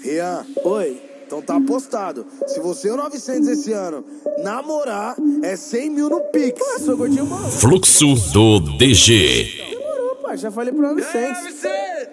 Rian, Oi. então tá apostado. Se você e o 900 esse ano namorar, é 100 mil no Pix. Pô, sou gordinho, mano. Fluxo do DG. Demorou, pai. Já falei pro 900.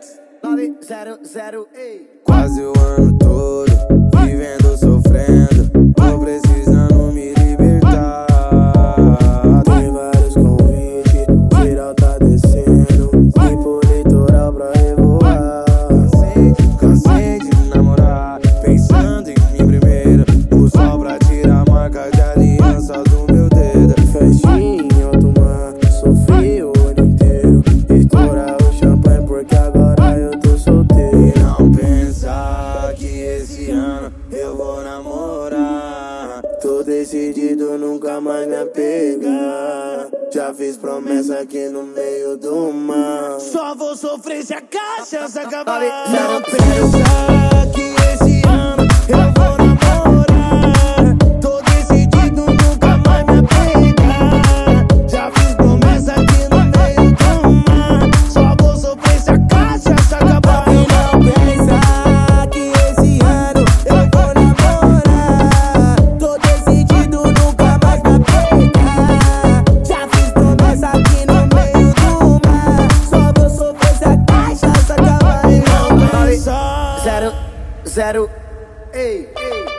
900, Quase o ano todo, vivendo, sofrendo. Tô precisando me libertar. Tem vários convites, geral tá descendo. E pro litoral pra revoar. Cansei de namorar, pensando em mim primeiro. O sol pra tirar a marca de aliança do meu dedo. Festinha em alto mar, sofri o ano inteiro. Estourar o champanhe porque agora eu tô solteiro. E não pensar que esse ano eu vou namorar. Tô decidido, nunca mais me apegar. Já fiz promessa aqui no meio do mar. Só vou sofrer se a cachaça acabar. Não pensar que esse ano eu vou namorar. Tô decidido, nunca mais me apegar. Já fiz promessa aqui no meio do mar. Só vou sofrer se a cachaça acabar. Não pensar que esse ano eu vou namorar. Tô decidido, nunca mais me apegar. Já fiz promessa aqui no meio do mar. Só vou sofrer se a cachaça acabar. E não pensar. 0, ei.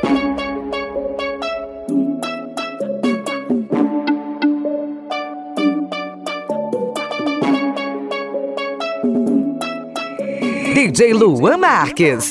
DJ Luan Marques.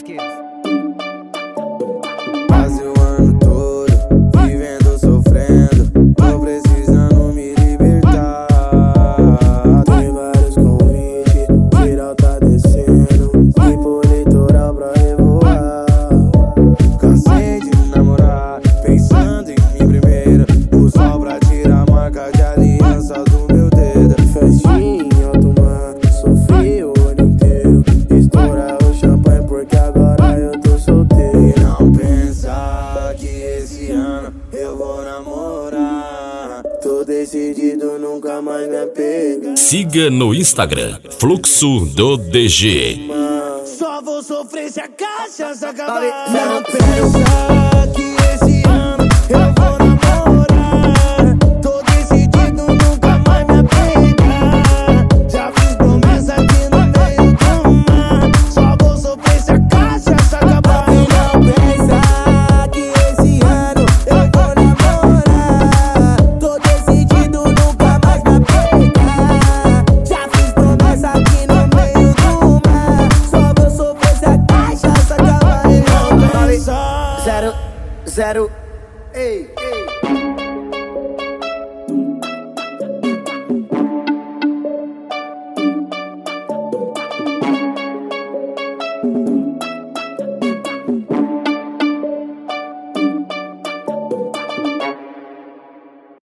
Quase o ano todo, vivendo, sofrendo. Tô precisando me libertar. Tem vários convites, geral tá descendo. E pro litoral pra revoar. Cansei de namorar, pensando em mim primeiro. O sol pra tirar a marca de aliança do meu dedo. Festinha em alto mar, sofri o ano inteiro. Estourar o champanhe porque agora eu tô solteiro. E não pensar que esse ano eu vou namorar. Tô decidido, nunca mais me apegar. Siga no Instagram, Fluxo do DG. Só vou sofrer se a cachaça acabar. Não pensar que esse ano eu vou namorar. Tô decidido, nunca mais me apegar. Já fiz promessa aqui no meio do mar. Só vou sofrer se a cachaça acabar. Não pensar que esse ano eu vou namorar. Tô decidido, nunca mais me apegar. Já fiz promessa aqui no meio do mar. Só vou sofrer se a cachaça acabar. E não pensar. 0, ei.